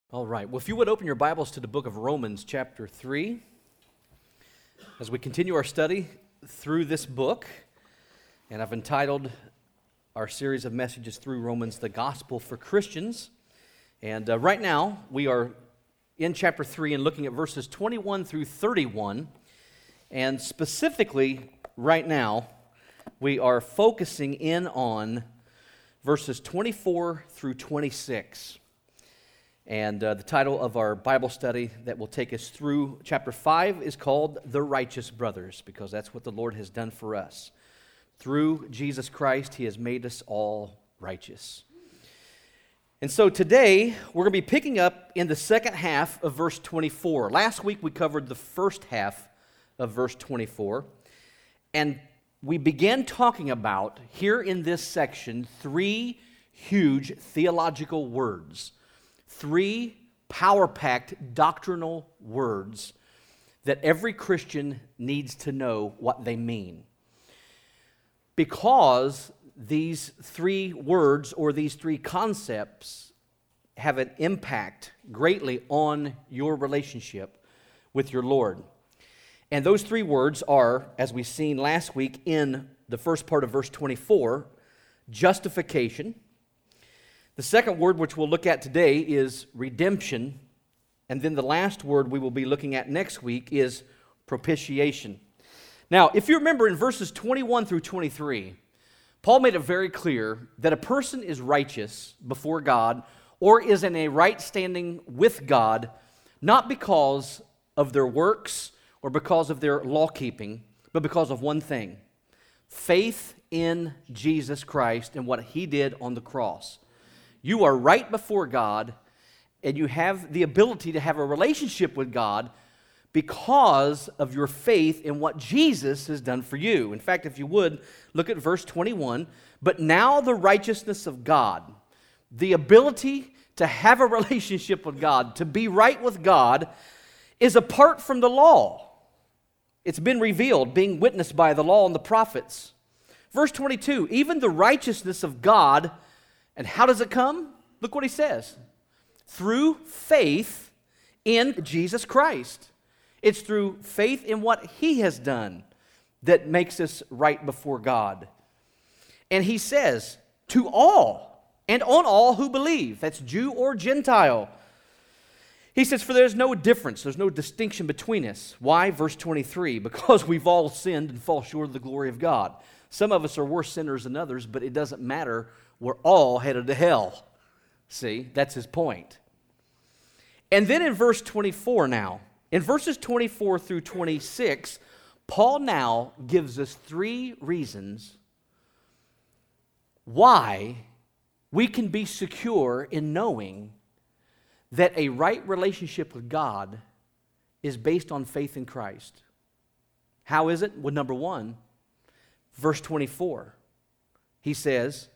All right. Well, if you would open your Bibles to the book of Romans, chapter 3, as we continue our study through this book, and I've entitled our series of messages through Romans, The Gospel for Christians. And right now, we are in chapter 3 and looking at verses 21 through 31. And specifically, right now, we are focusing in on verses 24 through 26. And the title of our Bible study that will take us through chapter 5 is called The Righteous Brothers, because that's what the Lord has done for us. Through Jesus Christ, He has made us all righteous. And so today, we're going to be picking up in the second half of verse 24. Last week, we covered the first half of verse 24. And we began talking about, here in this section, three huge theological words. Three power-packed doctrinal words that every Christian needs to know what they mean. Because these three words or these three concepts have an impact greatly on your relationship with your Lord. And those three words are, as we've seen last week in the first part of verse 24, justification. The second word, which we'll look at today, is redemption. And then the last word we will be looking at next week is propitiation. Now, if you remember in verses 21 through 23, Paul made it very clear that a person is righteous before God or is in a right standing with God, not because of their works or because of their law-keeping, but because of one thing: faith in Jesus Christ and what He did on the cross. You are right before God, and you have the ability to have a relationship with God because of your faith in what Jesus has done for you. In fact, if you would, look at verse 21. But now the righteousness of God, the ability to have a relationship with God, to be right with God, is apart from the law. It's been revealed, being witnessed by the law and the prophets. Verse 22, even the righteousness of God. And how does it come? Look what he says. Through faith in Jesus Christ. It's through faith in what He has done that makes us right before God. And he says, to all and on all who believe. That's Jew or Gentile. He says, for there's no difference, there's no distinction between us. Why? Verse 23, because we've all sinned and fall short of the glory of God. Some of us are worse sinners than others, but it doesn't matter. We're all headed to hell. See, that's his point. And then in verse 24 now, in verses 24 through 26, Paul now gives us three reasons why we can be secure in knowing that a right relationship with God is based on faith in Christ. How is it? Well, number one, verse 24, he says,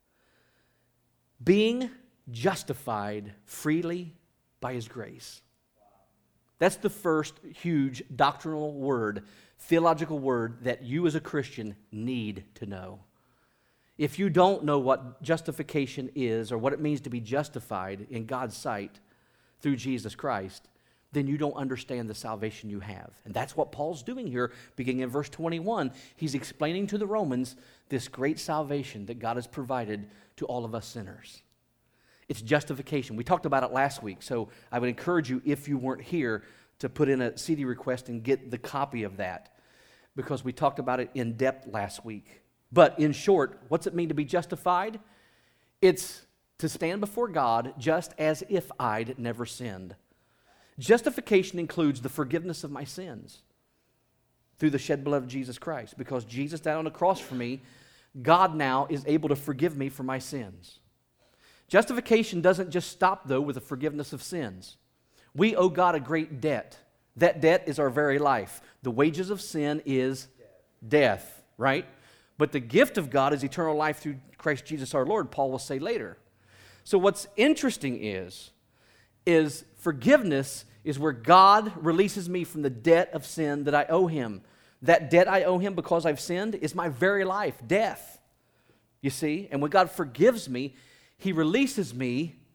being justified freely by His grace. That's the first huge doctrinal word, theological word that you as a Christian need to know. If you don't know what justification is or what it means to be justified in God's sight through Jesus Christ, then you don't understand the salvation you have. And that's what Paul's doing here, beginning in verse 21. He's explaining to the Romans this great salvation that God has provided to all of us sinners. It's justification. We talked about it last week, so I would encourage you, if you weren't here, to put in a CD request and get the copy of that, because we talked about it in depth last week. But in short, what's it mean to be justified? It's to stand before God just as if I'd never sinned. Justification includes the forgiveness of my sins through the shed blood of Jesus Christ. Because Jesus died on the cross for me, God now is able to forgive me for my sins. Justification doesn't just stop, though, with the forgiveness of sins. We owe God a great debt. That debt is our very life. The wages of sin is death, right? But the gift of God is eternal life through Christ Jesus our Lord, Paul will say later. So what's interesting is forgiveness is where God releases me from the debt of sin that I owe Him. That debt I owe Him because I've sinned is my very life, death. You see? And when God forgives me, He releases me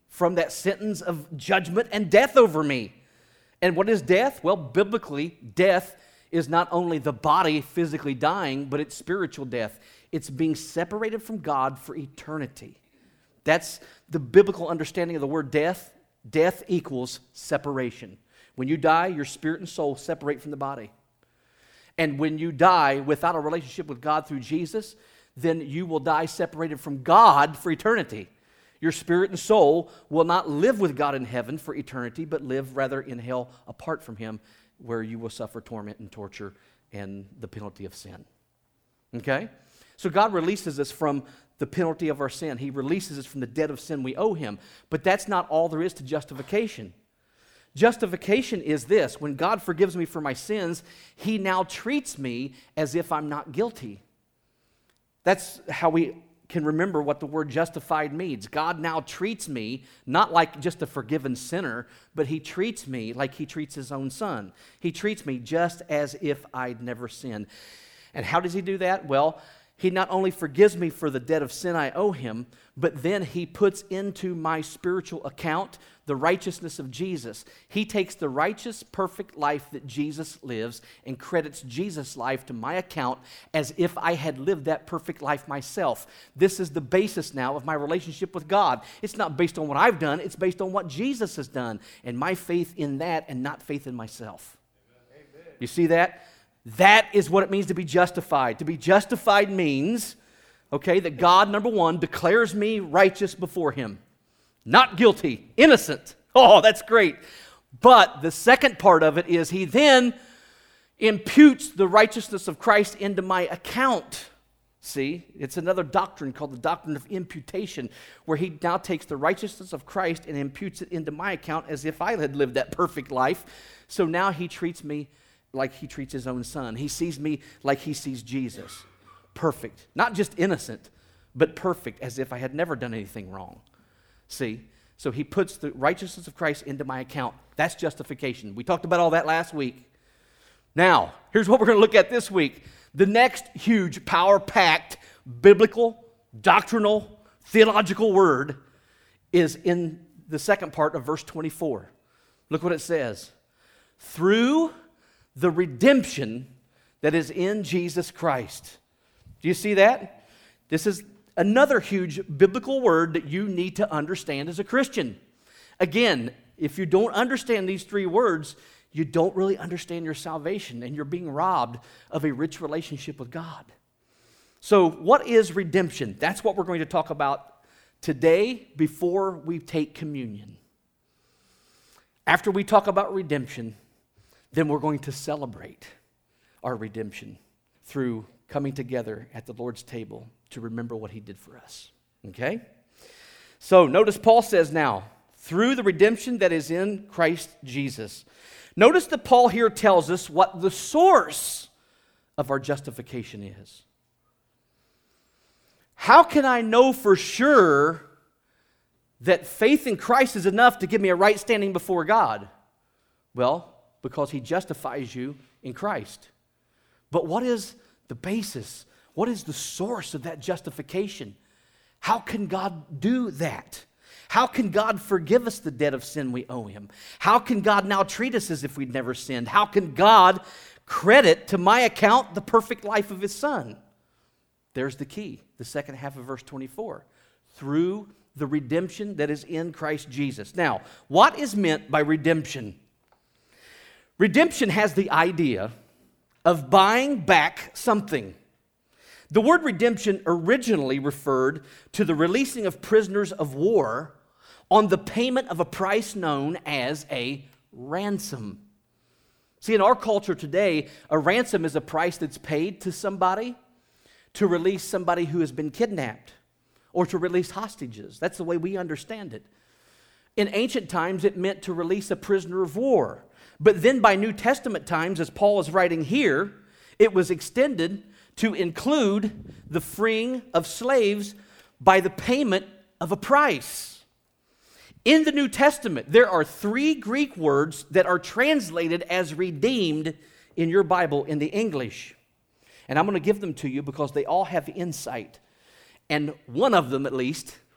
from that sentence of judgment and death over me. And what is death? Well, biblically, death is not only the body physically dying, but it's spiritual death. It's being separated from God for eternity. That's the biblical understanding of the word death. Death equals separation. When you die, your spirit and soul separate from the body. And when you die without a relationship with God through Jesus, then you will die separated from God for eternity. Your spirit and soul will not live with God in heaven for eternity, but live rather in hell apart from Him, where you will suffer torment and torture and the penalty of sin. Okay? So God releases us from the penalty of our sin. He releases us from the debt of sin we owe Him. But that's not all there is to justification. Justification is this: when God forgives me for my sins, He now treats me as if I'm not guilty. That's how we can remember what the word justified means. God now treats me not like just a forgiven sinner, but He treats me like He treats His own Son. He treats me just as if I'd never sinned. And how does He do that? Well, He not only forgives me for the debt of sin I owe Him, but then He puts into my spiritual account the righteousness of Jesus. He takes the righteous, perfect life that Jesus lives and credits Jesus' life to my account as if I had lived that perfect life myself. This is the basis now of my relationship with God. It's not based on what I've done, it's based on what Jesus has done and my faith in that and not faith in myself. Amen. You see that? That is what it means to be justified. To be justified means, okay, that God, number one, declares me righteous before Him. Not guilty, innocent. Oh, that's great. But the second part of it is He then imputes the righteousness of Christ into my account. See, it's another doctrine called the doctrine of imputation, where He now takes the righteousness of Christ and imputes it into my account as if I had lived that perfect life. So now He treats me like He treats His own Son. He sees me like He sees Jesus. Perfect. Not just innocent, but perfect, as if I had never done anything wrong. See? So He puts the righteousness of Christ into my account. That's justification. We talked about all that last week. Now, here's what we're going to look at this week. The next huge, power-packed, biblical, doctrinal, theological word is in the second part of verse 24. Look what it says. Through the redemption that is in Jesus Christ. Do you see that? This is another huge biblical word that you need to understand as a Christian. Again, if you don't understand these three words, you don't really understand your salvation, and you're being robbed of a rich relationship with God. So, what is redemption? That's what we're going to talk about today before we take communion. After we talk about redemption, then we're going to celebrate our redemption through coming together at the Lord's table to remember what He did for us. Okay? So notice Paul says now, through the redemption that is in Christ Jesus. Notice that Paul here tells us what the source of our justification is. How can I know for sure that faith in Christ is enough to give me a right standing before God? Well, because He justifies you in Christ. But what is the basis? What is the source of that justification? How can God do that? How can God forgive us the debt of sin we owe Him? How can God now treat us as if we'd never sinned? How can God credit to my account the perfect life of His Son? There's the key, the second half of verse 24. Through the redemption that is in Christ Jesus. Now, what is meant by redemption? Redemption has the idea of buying back something. The word redemption originally referred to the releasing of prisoners of war on the payment of a price known as a ransom. See, in our culture today, a ransom is a price that's paid to somebody to release somebody who has been kidnapped or to release hostages. That's the way we understand it. In ancient times, it meant to release a prisoner of war. But then by New Testament times, as Paul is writing here, it was extended to include the freeing of slaves by the payment of a price. In the New Testament, there are 3 Greek words that are translated as redeemed in your Bible in the English. And I'm going to give them to you because they all have insight. And one of them, at least,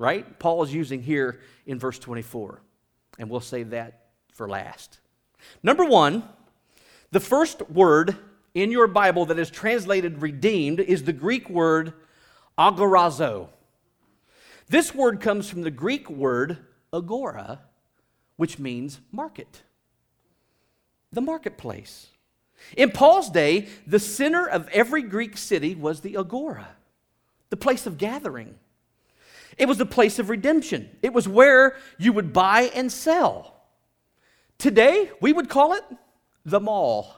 right, Paul is using here in verse 24. And we'll save that for last. Number one, the first word in your Bible that is translated redeemed is the Greek word agorazo. This word comes from the Greek word agora, which means market, the marketplace. In Paul's day, the center of every Greek city was the agora, the place of gathering. It was the place of redemption. It was where you would buy and sell. Today, we would call it the mall.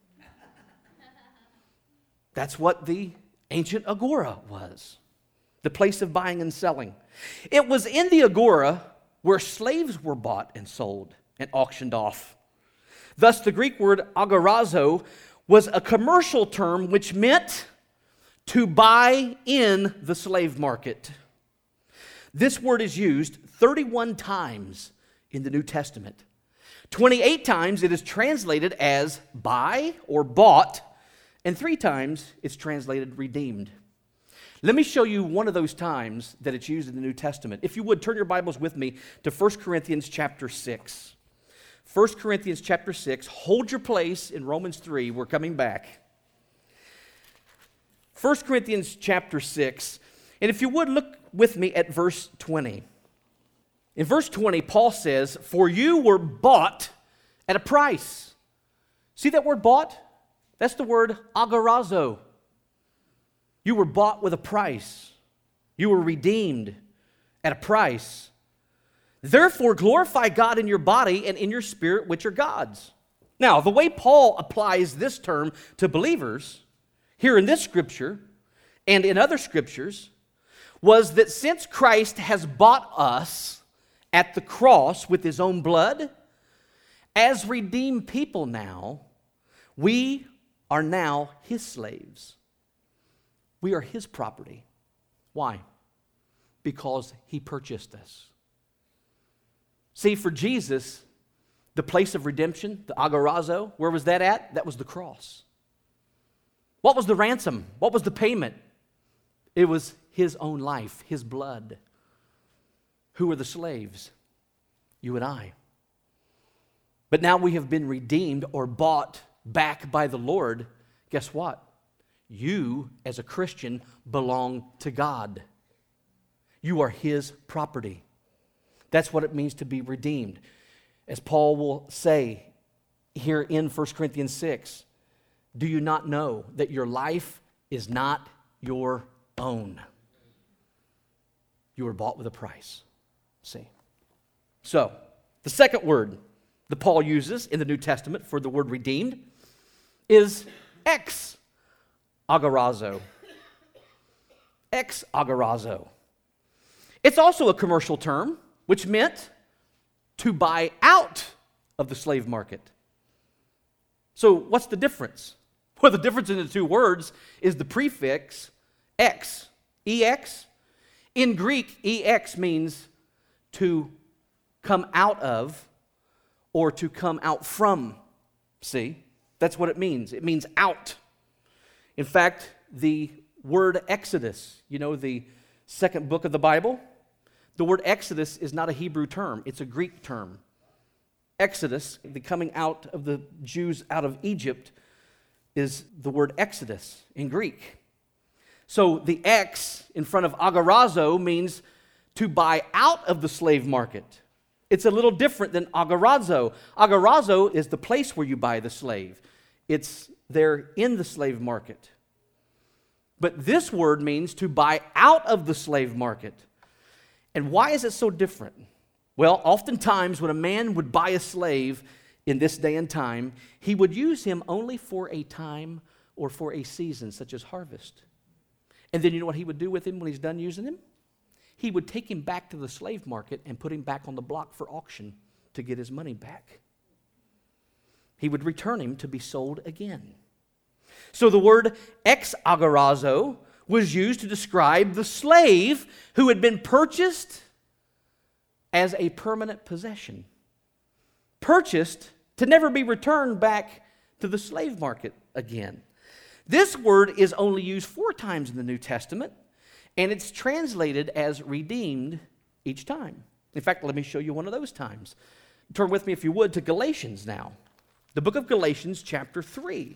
That's what the ancient agora was, the place of buying and selling. It was in the agora where slaves were bought and sold and auctioned off. Thus, the Greek word agorazo was a commercial term which meant to buy in the slave market. This word is used 31 times in the New Testament. 28 times it is translated as buy or bought, and 3 times it's translated redeemed. Let me show you one of those times that it's used in the New Testament. If you would, turn your Bibles with me to 1 Corinthians chapter 6. 1 Corinthians chapter 6. Hold your place in Romans 3. We're coming back. 1 Corinthians chapter 6. And if you would, look with me at verse 20. In verse 20, Paul says, "For you were bought at a price." See that word bought? That's the word agorazo. You were bought with a price. You were redeemed at a price. Therefore, glorify God in your body and in your spirit, which are God's. Now, the way Paul applies this term to believers, here in this scripture and in other scriptures, was that since Christ has bought us at the cross with his own blood, as redeemed people now, we are now his slaves. We are his property. Why? Because he purchased us. See, for Jesus, the place of redemption, the agorazo, where was that at? That was the cross. What was the ransom? What was the payment? It was his own life, his blood. Who were the slaves? You and I. But now we have been redeemed or bought back by the Lord. Guess what? You, as a Christian, belong to God. You are his property. That's what it means to be redeemed. As Paul will say here in 1 Corinthians 6, do you not know that your life is not your own? You were bought with a price. See? So, the second word that Paul uses in the New Testament for the word redeemed is ex-agorazo. Ex-agorazo. It's also a commercial term, which meant to buy out of the slave market. So what's the difference? Well, the difference in the two words is the prefix ex, ex. In Greek, ex means to come out of or to come out from. See? That's what it means. It means out. In fact, the word Exodus, you know, the second book of the Bible, the word Exodus is not a Hebrew term. It's a Greek term. Exodus, the coming out of the Jews out of Egypt, is the word Exodus in Greek. So the ex in front of agorazo means to buy out of the slave market. It's a little different than agorazo. Agorazo is the place where you buy the slave. It's there in the slave market. But this word means to buy out of the slave market. And why is it so different? Well, oftentimes when a man would buy a slave in this day and time, he would use him only for a time or for a season, such as harvest. And then you know what he would do with him when he's done using him? He would take him back to the slave market and put him back on the block for auction to get his money back. He would return him to be sold again. So the word ex-agorazo was used to describe the slave who had been purchased as a permanent possession. Purchased to never be returned back to the slave market again. This word is only used 4 times in the New Testament, and it's translated as redeemed each time. In fact, let me show you one of those times. Turn with me, if you would, to Galatians now. The book of Galatians, chapter 3.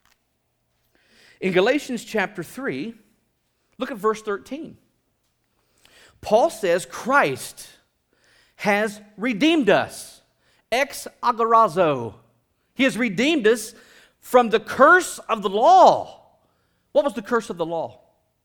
In Galatians chapter 3, look at verse 13. Paul says, Christ has redeemed us, ex agorazo. He has redeemed us from the curse of the law. What was the curse of the law?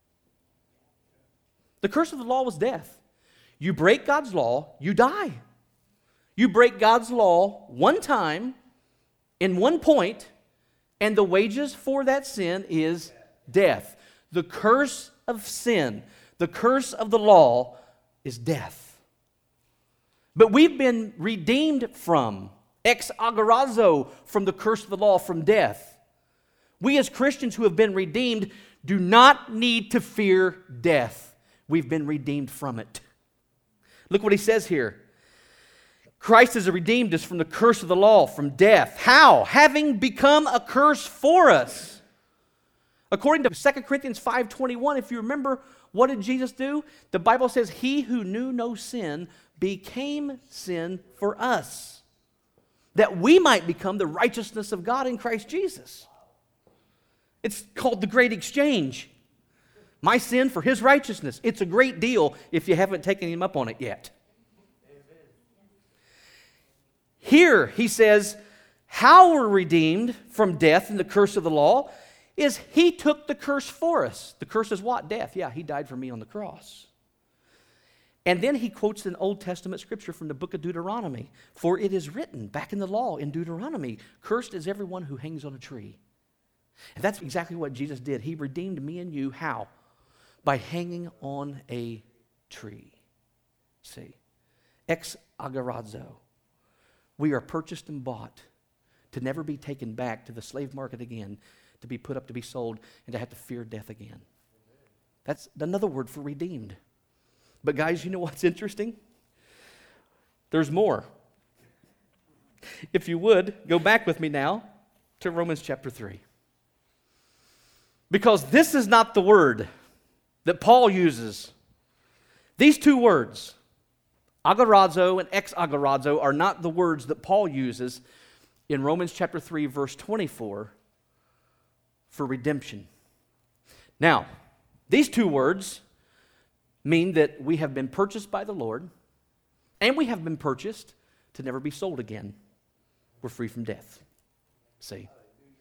The curse of the law was death. You break God's law, you die. You break God's law one time, in one point, and the wages for that sin is death. The curse of sin, the curse of the law is death. But we've been redeemed from, ex agorazo, from the curse of the law, from death. We as Christians who have been redeemed do not need to fear death. We've been redeemed from it. Look what he says here. Christ has redeemed us from the curse of the law, from death. How? Having become a curse for us. According to 2 Corinthians 5:21, if you remember, what did Jesus do? The Bible says, He who knew no sin became sin for us, that we might become the righteousness of God in Christ Jesus. It's called the great exchange. My sin for His righteousness. It's a great deal if you haven't taken Him up on it yet. Here he says, how we're redeemed from death and the curse of the law is He took the curse for us. The curse is what? Death. Yeah, He died for me on the cross. And then he quotes an Old Testament scripture from the book of Deuteronomy. For it is written back in the law in Deuteronomy, cursed is everyone who hangs on a tree. And that's exactly what Jesus did. He redeemed me and you. How? By hanging on a tree. See? Ex agorazo. We are purchased and bought to never be taken back to the slave market again, to be put up to be sold, and to have to fear death again. That's another word for redeemed. But guys, you know what's interesting? There's more. If you would, go back with me now to Romans chapter 3. Because this is not the word that Paul uses. These two words, agorazo and ex agorazo, are not the words that Paul uses in Romans chapter 3, verse 24 for redemption. Now, these two words mean that we have been purchased by the Lord, and we have been purchased to never be sold again. We're free from death. See?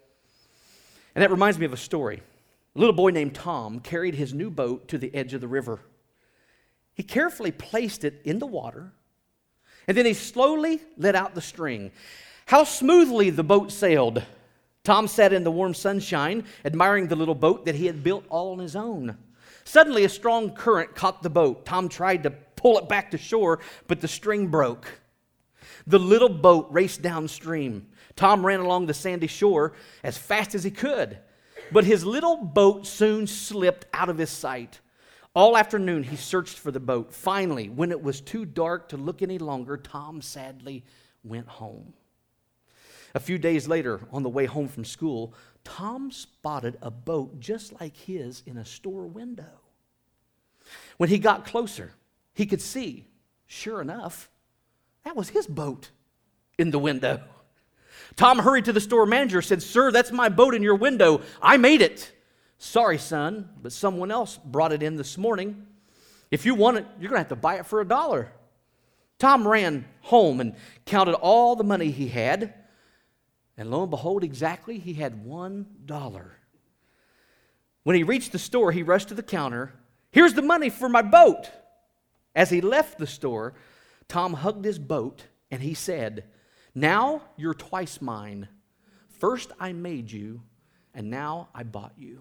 And that reminds me of a story. A little boy named Tom carried his new boat to the edge of the river. He carefully placed it in the water, and then he slowly let out the string. How smoothly the boat sailed. Tom sat in the warm sunshine, admiring the little boat that he had built all on his own. Suddenly, a strong current caught the boat. Tom tried to pull it back to shore, but the string broke. The little boat raced downstream. Tom ran along the sandy shore as fast as he could, but his little boat soon slipped out of his sight. All afternoon, he searched for the boat. Finally, when it was too dark to look any longer, Tom sadly went home. A few days later, on the way home from school, Tom spotted a boat just like his in a store window. When he got closer, he could see, sure enough, that was his boat in the window. Tom hurried to the store manager, said, "Sir, that's my boat in your window. I made it." "Sorry, son, but someone else brought it in this morning. If you want it, you're going to have to buy it for $1. Tom ran home and counted all the money he had. And lo and behold, exactly, he had $1. When he reached the store, he rushed to the counter. "Here's the money for my boat." As he left the store, Tom hugged his boat and he said, "Now you're twice mine. First I made you, and now I bought you."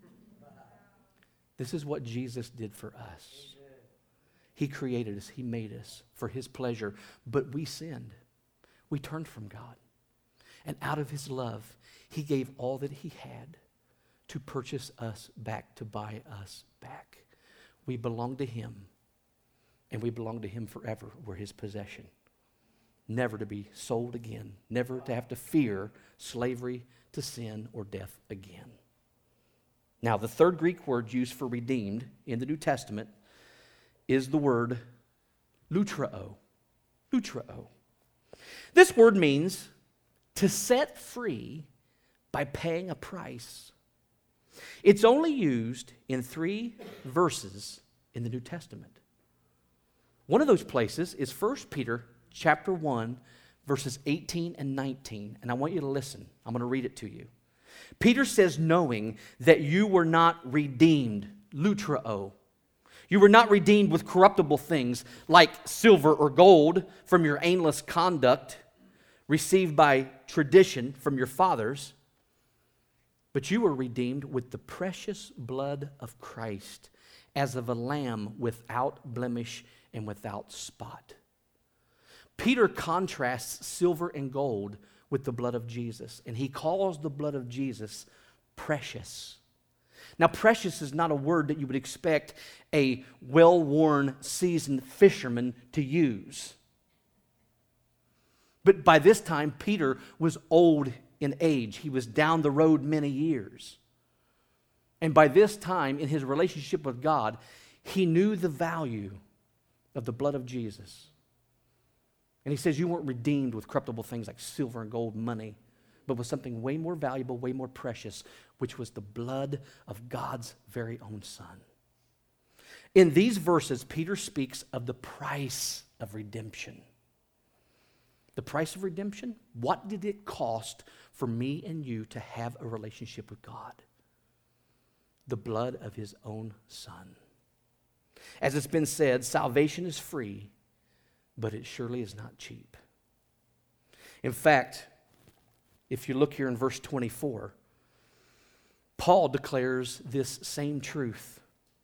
This is what Jesus did for us. He created us. He made us for His pleasure. But we sinned. We turned from God. And out of His love, He gave all that He had to purchase us back, to buy us back. We belong to Him, and we belong to Him forever. We're His possession. Never to be sold again. Never to have to fear slavery to sin or death again. Now, the third Greek word used for redeemed in the New Testament is the word Lutrao. Lutrao. This word means to set free by paying a price. It's only used in 3 verses in the New Testament. One of those places is 1 Peter chapter 1, verses 18 and 19. And I want you to listen. I'm going to read it to you. Peter says, knowing that you were not redeemed, lutrao. You were not redeemed with corruptible things like silver or gold from your aimless conduct received by tradition from your fathers, but you were redeemed with the precious blood of Christ, as of a lamb without blemish and without spot. Peter contrasts silver and gold with the blood of Jesus, and he calls the blood of Jesus precious. Now, precious is not a word that you would expect a well-worn, seasoned fisherman to use. But by this time, Peter was old in age. He was down the road many years. And by this time, in his relationship with God, he knew the value of the blood of Jesus. And he says, you weren't redeemed with corruptible things like silver and gold, money, but with something way more valuable, way more precious, which was the blood of God's very own Son. In these verses, Peter speaks of the price of redemption. The price of redemption? What did it cost for me and you to have a relationship with God? The blood of his own Son. As it's been said, salvation is free, but it surely is not cheap. In fact, if you look here in verse 24, Paul declares this same truth.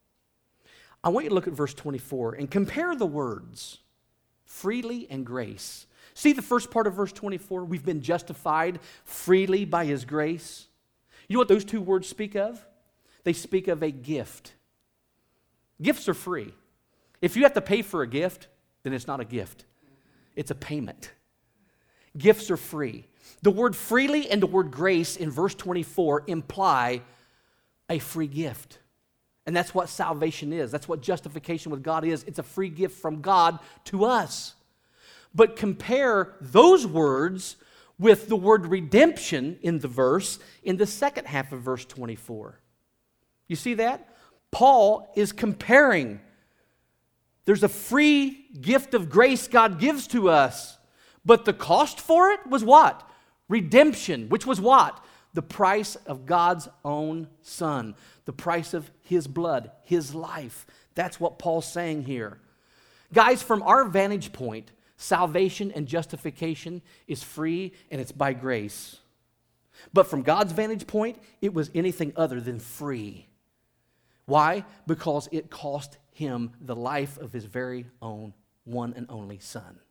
I want you to look at verse 24 and compare the words, freely and grace. See the first part of verse 24? We've been justified freely by his grace. You know what those 2 words speak of? They speak of a gift. Gifts are free. If you have to pay for a gift, then it's not a gift. It's a payment. Gifts are free. The word freely and the word grace in verse 24 imply a free gift. And that's what salvation is. That's what justification with God is. It's a free gift from God to us. But compare those words with the word redemption in the verse in the second half of verse 24. You see that? Paul is comparing. There's a free gift of grace God gives to us, but the cost for it was what? Redemption, which was what? The price of God's own Son, the price of his blood, his life. That's what Paul's saying here. Guys, from our vantage point, salvation and justification is free and it's by grace. But from God's vantage point, it was anything other than free. Why? Because it cost him the life of his very own one and only Son.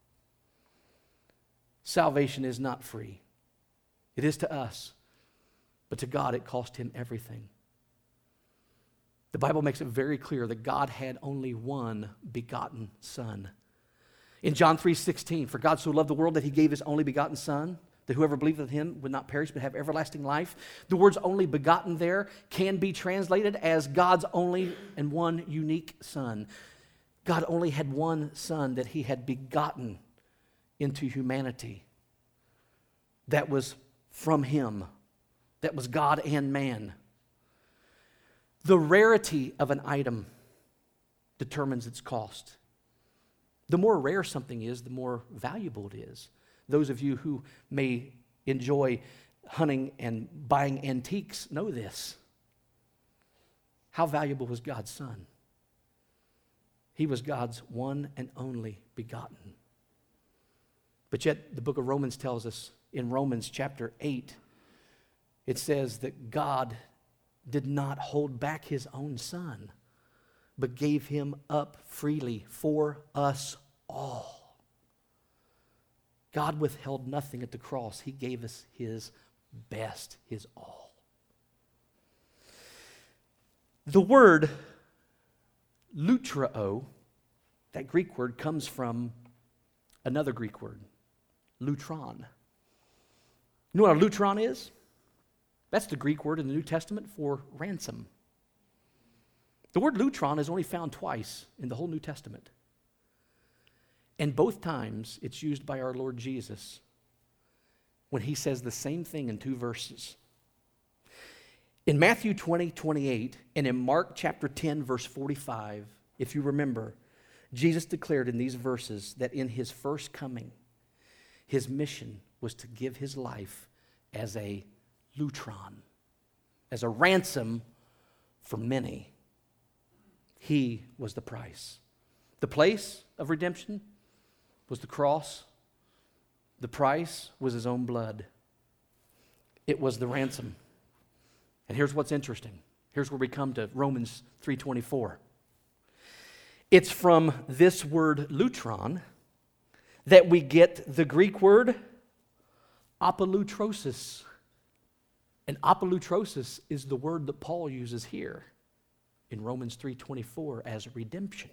Salvation is not free. It is to us. But to God, it cost him everything. The Bible makes it very clear that God had only one begotten Son. In John 3:16, for God so loved the world that he gave his only begotten Son, that whoever believeth in him would not perish but have everlasting life. The words only begotten there can be translated as God's only and one unique Son. God only had one Son that he had begotten into humanity. That was from him. That was God and man. The rarity of an item determines its cost. The more rare something is, the more valuable it is. Those of you who may enjoy hunting and buying antiques know this. How valuable was God's Son? He was God's one and only begotten. But yet the book of Romans tells us in Romans chapter 8, it says that God did not hold back his own Son, but gave him up freely for us all. God withheld nothing at the cross. He gave us his best, his all. The word lutrao, that Greek word, comes from another Greek word, lutron. You know what a lutron is? That's the Greek word in the New Testament for ransom. The word lutron is only found twice in the whole New Testament. And both times it's used by our Lord Jesus when he says the same thing in two verses. In Matthew 20:28 and in Mark chapter 10, verse 45, if you remember, Jesus declared in these verses that in his first coming, his mission was to give his life as a lutron, as a ransom for many. He was the price. The place of redemption was the cross. The price was his own blood. It was the ransom. And here's what's interesting. Here's where we come to Romans 3:24. It's from this word lutron that we get the Greek word apolutrosis. And apolutrosis is the word that Paul uses here in Romans 3:24 as redemption.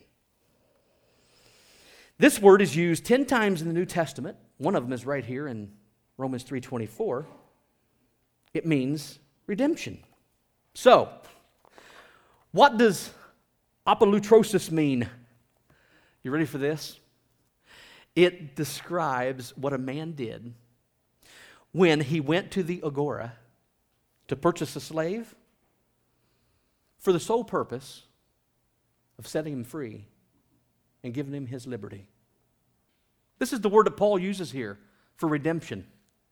This word is used 10 times in the New Testament. One of them is right here in Romans 3:24. It means redemption. So, what does apolutrosis mean? You ready for this? It describes what a man did when he went to the agora to purchase a slave for the sole purpose of setting him free and giving him his liberty. This is the word that Paul uses here for redemption.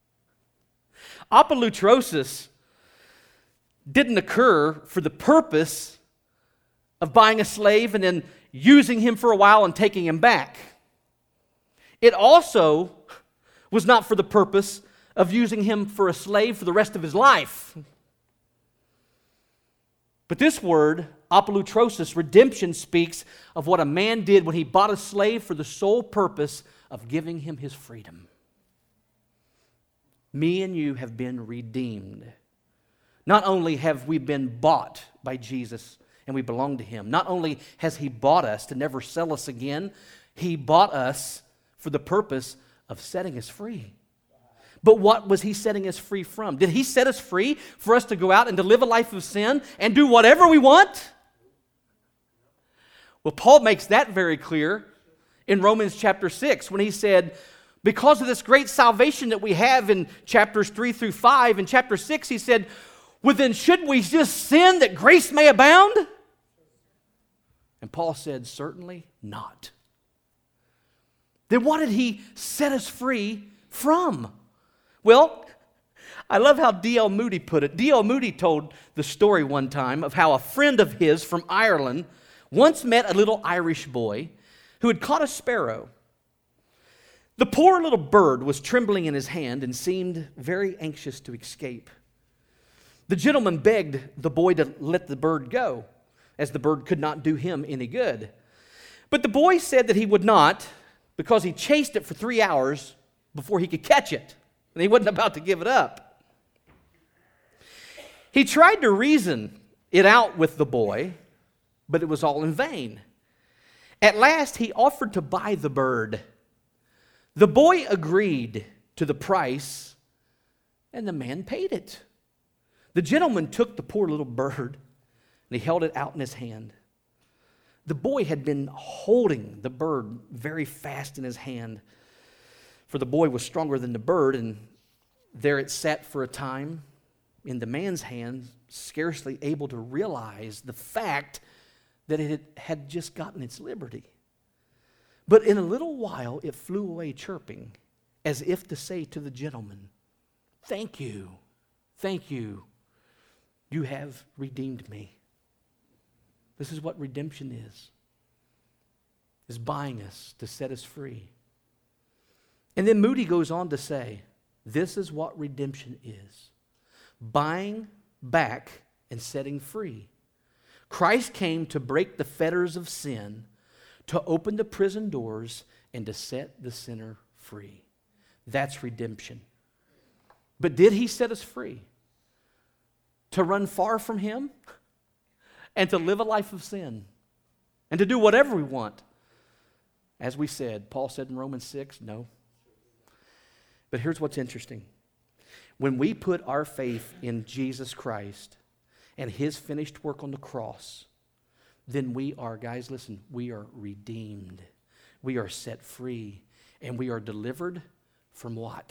Apolutrosis didn't occur for the purpose of buying a slave and then using him for a while and taking him back. It also was not for the purpose of using him for a slave for the rest of his life. But this word, apolutrosis, redemption, speaks of what a man did when he bought a slave for the sole purpose of giving him his freedom. Me and you have been redeemed. Not only have we been bought by Jesus and we belong to him, not only has he bought us to never sell us again, he bought us for the purpose of setting us free. But what was he setting us free from? Did he set us free for us to go out and to live a life of sin and do whatever we want? Well, Paul makes that very clear in Romans chapter 6 when he said, because of this great salvation that we have in chapters 3 through 5, in chapter 6 he said, well then should we just sin that grace may abound? And Paul said, certainly not. Then what did he set us free from? Well, I love how D.L. Moody put it. D.L. Moody told the story one time of how a friend of his from Ireland once met a little Irish boy who had caught a sparrow. The poor little bird was trembling in his hand and seemed very anxious to escape. The gentleman begged the boy to let the bird go, as the bird could not do him any good. But the boy said that he would not, because he chased it for 3 hours before he could catch it, and he wasn't about to give it up. He tried to reason it out with the boy, but it was all in vain. At last, he offered to buy the bird. The boy agreed to the price, and the man paid it. The gentleman took the poor little bird, and he held it out in his hand. The boy had been holding the bird very fast in his hand, for the boy was stronger than the bird, and there it sat for a time in the man's hand, scarcely able to realize the fact that it had just gotten its liberty. But in a little while, it flew away chirping, as if to say to the gentleman, thank you, you have redeemed me. This is what redemption is buying us to set us free. And then Moody goes on to say, this is what redemption is, buying back and setting free. Christ came to break the fetters of sin, to open the prison doors, and to set the sinner free. That's redemption. But did he set us free to run far from him and to live a life of sin and to do whatever we want? As we said, Paul said in Romans 6, no. But here's what's interesting. When we put our faith in Jesus Christ and his finished work on the cross, then we are, guys, listen, we are redeemed. we are set free, and we are delivered from what?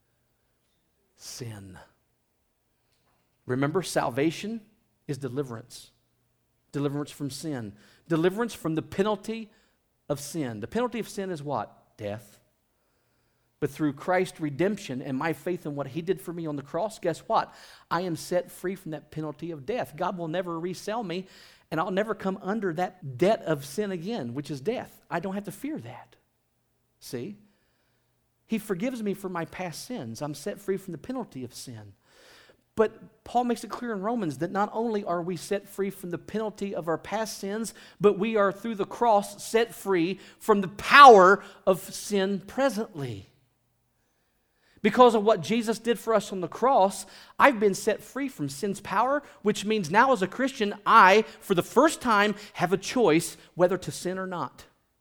Sin. Remember, salvation is deliverance. Deliverance from sin. Deliverance from the penalty of sin. The penalty of sin is what? Death. But through Christ's redemption and my faith in what he did for me on the cross, guess what? I am set free from that penalty of death. God will never resell me, and I'll never come under that debt of sin again, which is death. I don't have to fear that. See? He forgives me for my past sins. I'm set free from the penalty of sin. But Paul makes it clear in Romans that not only are we set free from the penalty of our past sins, but we are through the cross set free from the power of sin presently. Because of what Jesus did for us on the cross, I've been set free from sin's power, which means now as a Christian, I, for the first time, have a choice whether to sin or not.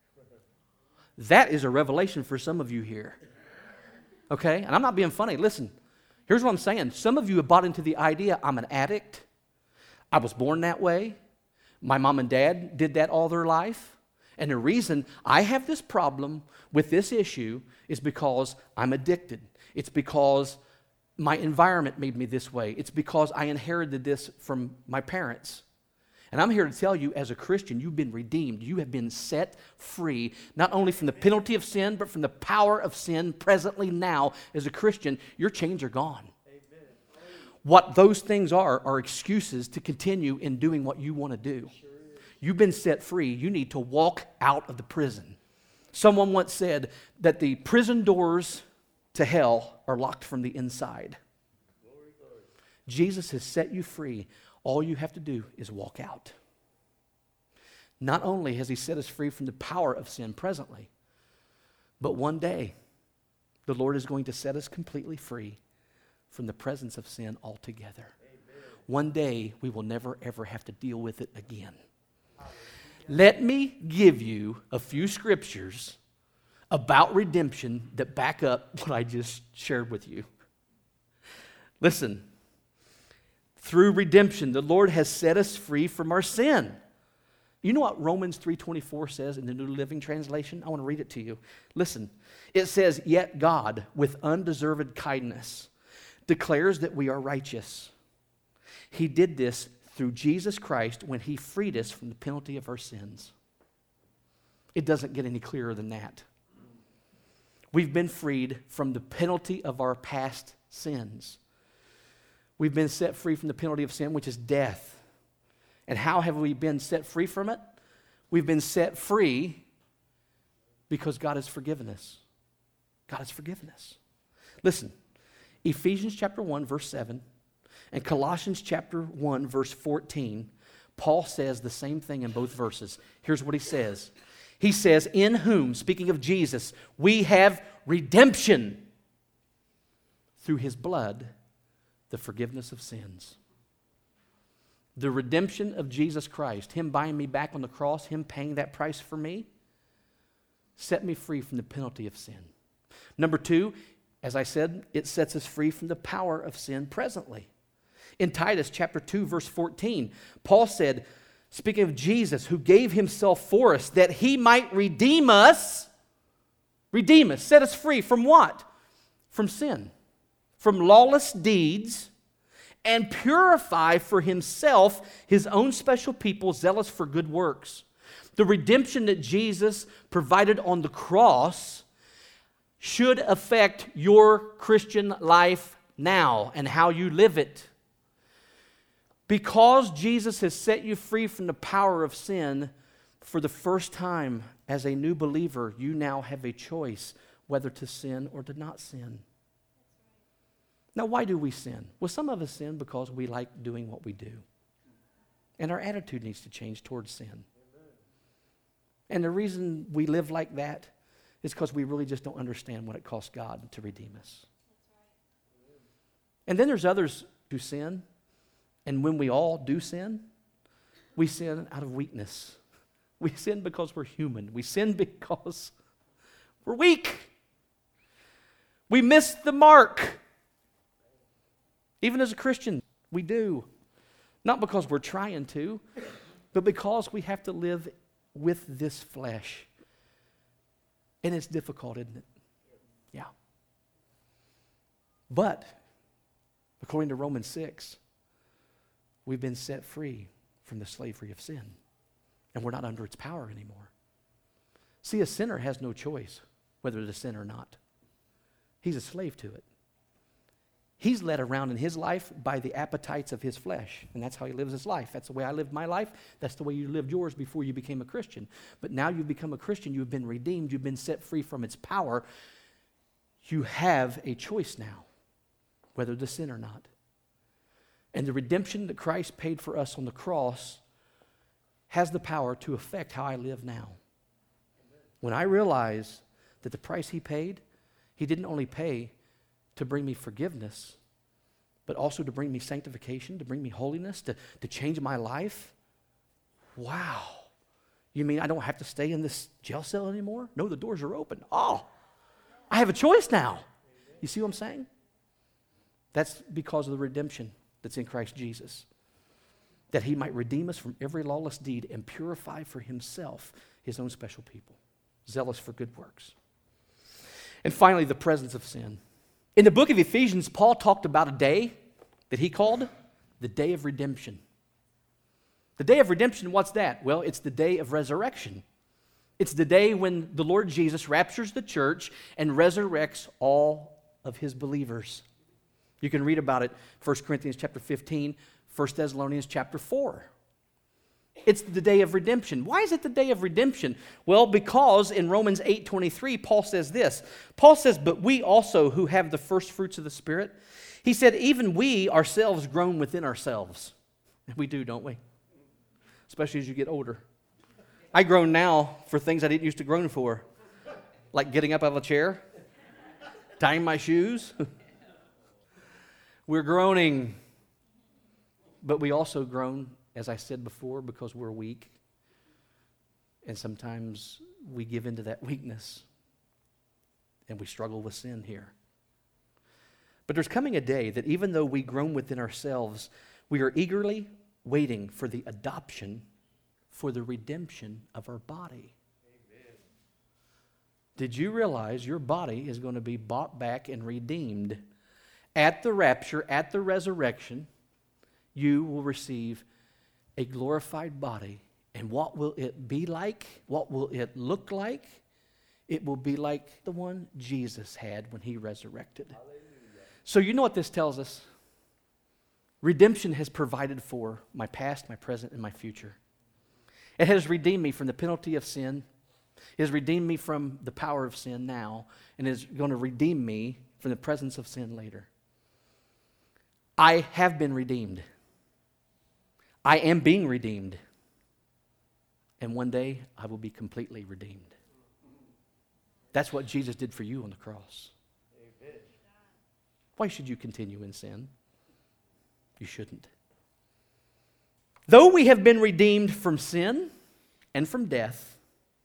That is a revelation for some of you here. Okay? And I'm not being funny. Listen, here's what I'm saying. Some of you have bought into the idea, I'm an addict. I was born that way. My mom and dad did that all their life. And the reason I have this problem with this issue is because I'm addicted. It's because my environment made me this way. It's because I inherited this from my parents. And I'm here to tell you, as a Christian, you've been redeemed. You have been set free, not only from the penalty of sin, but from the power of sin presently now. As a Christian, your chains are gone. Amen. What those things are excuses to continue in doing what you want to do. Sure. You've been set free. You need to walk out of the prison. Someone once said that the prison doors to hell are locked from the inside. Glory, glory. Jesus has set you free. All you have to do is walk out. Not only has he set us free from the power of sin presently, but one day the Lord is going to set us completely free from the presence of sin altogether. Amen. One day we will never ever have to deal with it again. Let me give you a few scriptures about redemption that back up what I just shared with you. Listen, through redemption, the Lord has set us free from our sin. You know what Romans 3:24 says in the New Living Translation? I want to read it to you. Listen, it says, "Yet God, with undeserved kindness, declares that we are righteous. He did this through Jesus Christ when he freed us from the penalty of our sins." It doesn't get any clearer than that. We've been freed from the penalty of our past sins. We've been set free from the penalty of sin, which is death. And how have we been set free from it? We've been set free because God has forgiven us. God has forgiven us. Listen, Ephesians chapter 1, verse 7, and Colossians chapter 1, verse 14, Paul says the same thing in both verses. Here's what he says. He says, "In whom," speaking of Jesus, "we have redemption through his blood, the forgiveness of sins." The redemption of Jesus Christ, him buying me back on the cross, him paying that price for me, set me free from the penalty of sin. Number two, as I said, it sets us free from the power of sin presently. In Titus chapter 2, verse 14, Paul said, speaking of Jesus, who gave himself for us, that he might redeem us, set us free from what? From sin, from lawless deeds, and purify for himself his own special people, zealous for good works. The redemption that Jesus provided on the cross should affect your Christian life now and how you live it. Because Jesus has set you free from the power of sin, for the first time as a new believer, you now have a choice whether to sin or to not sin. Now, why do we sin? Well, some of us sin because we like doing what we do. And our attitude needs to change towards sin. And the reason we live like that is because we really just don't understand what it costs God to redeem us. And then there's others who sin. And when we all do sin, we sin out of weakness. We sin because we're human. We sin because we're weak. We miss the mark. Even as a Christian, we do. Not because we're trying to, but because we have to live with this flesh. And it's difficult, isn't it? Yeah. But, according to Romans 6, we've been set free from the slavery of sin. And we're not under its power anymore. See, a sinner has no choice whether to sin or not. He's a slave to it. He's led around in his life by the appetites of his flesh. And that's how he lives his life. That's the way I lived my life. That's the way you lived yours before you became a Christian. But now you've become a Christian. You've been redeemed. You've been set free from its power. You have a choice now whether to sin or not. And the redemption that Christ paid for us on the cross has the power to affect how I live now. When I realize that the price he paid, he didn't only pay to bring me forgiveness, but also to bring me sanctification, to bring me holiness, to change my life. Wow. You mean I don't have to stay in this jail cell anymore? No, the doors are open. Oh, I have a choice now. You see what I'm saying? That's because of the redemption that's in Christ Jesus, that he might redeem us from every lawless deed and purify for himself his own special people, zealous for good works. And finally, the presence of sin. In the book of Ephesians, Paul talked about a day that he called the day of redemption. The day of redemption, what's that? Well, it's the day of resurrection. It's the day when the Lord Jesus raptures the church and resurrects all of his believers. You can read about it, 1 Corinthians chapter 15, 1 Thessalonians chapter 4. It's the day of redemption. Why is it the day of redemption? Well, because in Romans 8:23, Paul says this. Paul says, but we also who have the first fruits of the Spirit, he said, even we ourselves groan within ourselves. And we do, don't we? Especially as you get older. I groan now for things I didn't used to groan for, like getting up out of a chair, tying my shoes. We're groaning, but we also groan, as I said before, because we're weak. And sometimes we give into that weakness and we struggle with sin here. But there's coming a day that even though we groan within ourselves, we are eagerly waiting for the adoption, for the redemption of our body. Amen. Did you realize your body is going to be bought back and redeemed? At the rapture, at the resurrection, you will receive a glorified body. And what will it be like? What will it look like? It will be like the one Jesus had when he resurrected. Hallelujah. So you know what this tells us? Redemption has provided for my past, my present, and my future. It has redeemed me from the penalty of sin. It has redeemed me from the power of sin now, and is going to redeem me from the presence of sin later. I have been redeemed. I am being redeemed. And one day, I will be completely redeemed. That's what Jesus did for you on the cross. Amen. Why should you continue in sin? You shouldn't. Though we have been redeemed from sin and from death,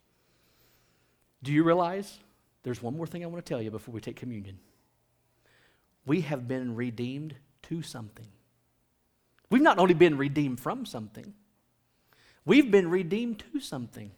do you realize there's one more thing I want to tell you before we take communion? We have been redeemed to something. We've not only been redeemed from something, we've been redeemed to something.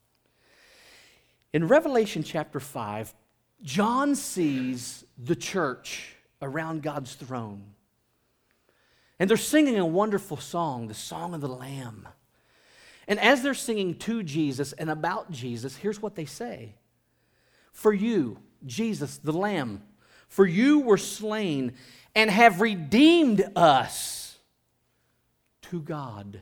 In Revelation chapter 5, John sees the church around God's throne. And they're singing a wonderful song, the Song of the Lamb. And as they're singing to Jesus and about Jesus, here's what they say. For you, Jesus, the Lamb, for you were slain and have redeemed us to God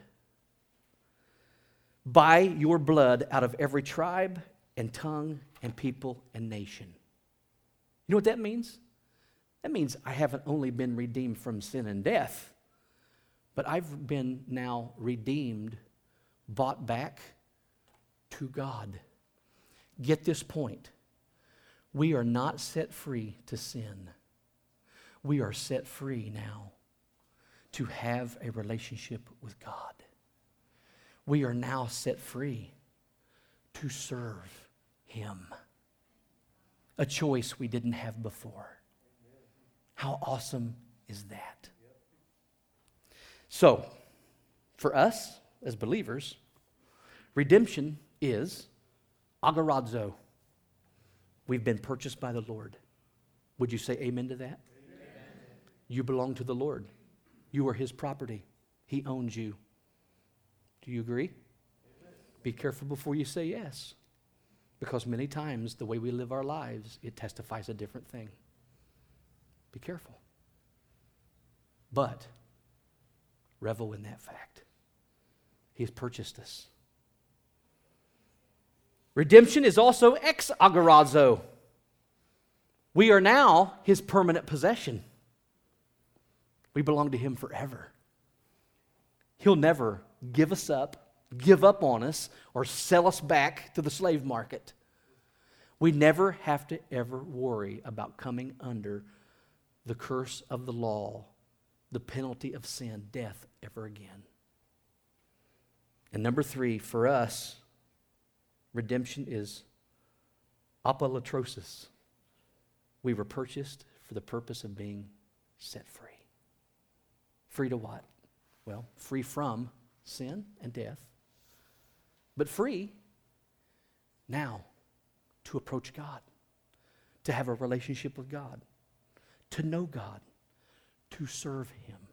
by your blood out of every tribe and tongue and people and nation. You know what that means? That means I haven't only been redeemed from sin and death, but I've been now redeemed, bought back to God. Get this point. We are not set free to sin. We are set free now to have a relationship with God. We are now set free to serve Him. A choice we didn't have before. How awesome is that? So, for us as believers, redemption is agorazo. We've been purchased by the Lord. Would you say amen to that? Amen. You belong to the Lord. You are his property. He owns you. Do you agree? Amen. Be careful before you say yes, because many times the way we live our lives, it testifies a different thing. Be careful. But revel in that fact. He's purchased us. Redemption is also ex agorazo. We are now his permanent possession. We belong to him forever. He'll never give us up, give up on us, or sell us back to the slave market. We never have to ever worry about coming under the curse of the law, the penalty of sin, death, ever again. And number 3, for us, redemption is apolatrosis. We were purchased for the purpose of being set free. Free to what? Well, free from sin and death, but free now to approach God, to have a relationship with God, to know God, to serve him.